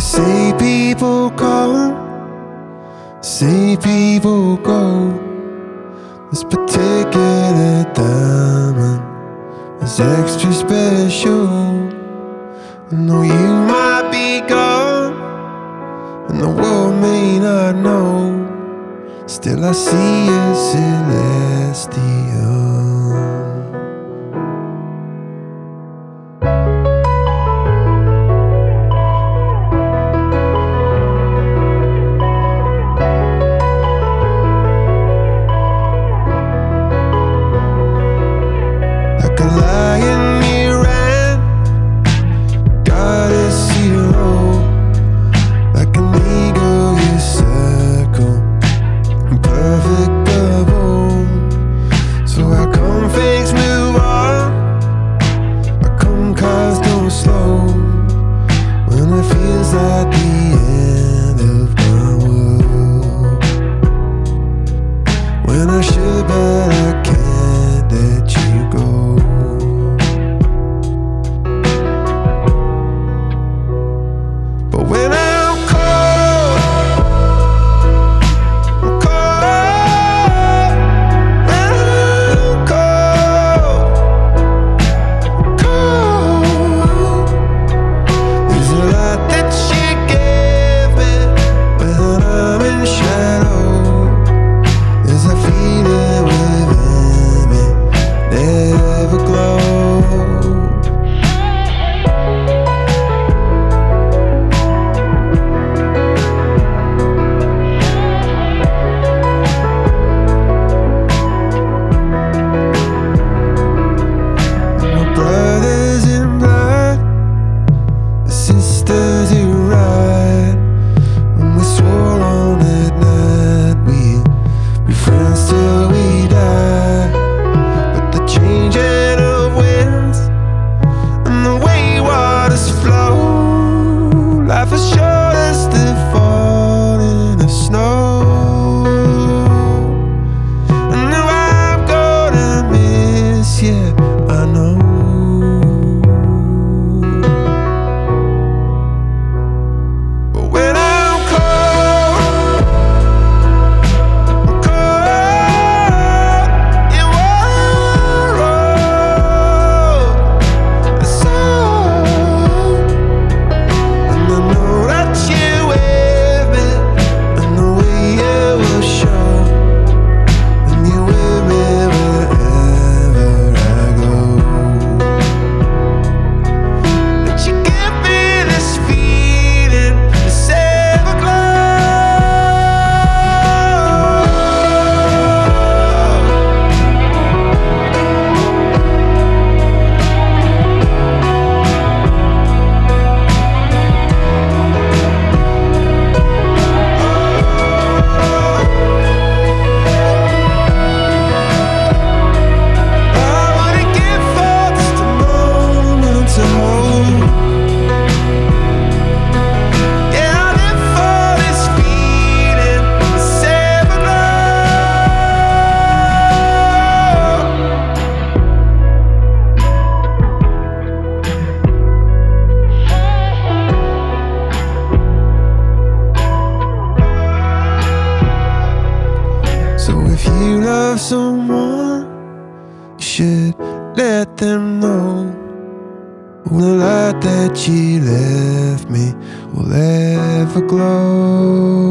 say people come, say people go. This particular diamond is extra special. I know you might be gone, and the world may not know. Still I see a celestial. Like a lion he ran, goddess hero. Like an eagle you circle, perfect bubble. So how come things move on? How come cars don't slow when it feels like the end of my world? When I should, but I can't let you go. But when I'm cold, I'm cold. When I'm cold, cold. There's a lot that you gave me when I'm in shadow. There's a feeling within me, never glow. My brothers in blood, sisters who ride. When we swore on that night we'd be friends till we die. But the changing of winds and the way waters flow, life is short as the falling of snow. And now I'm gonna miss you, I know. But when I'm cold, I'm cold. You won't roll the soul. And I know that you're with me, and the way you will show. And you're with me wherever I go. But you give me this feeling, this I wouldn't give for just a moment to hold. Yeah, I live for this feeling, this everglow. So if you love someone, you should let them know. The light that you left me will ever glow.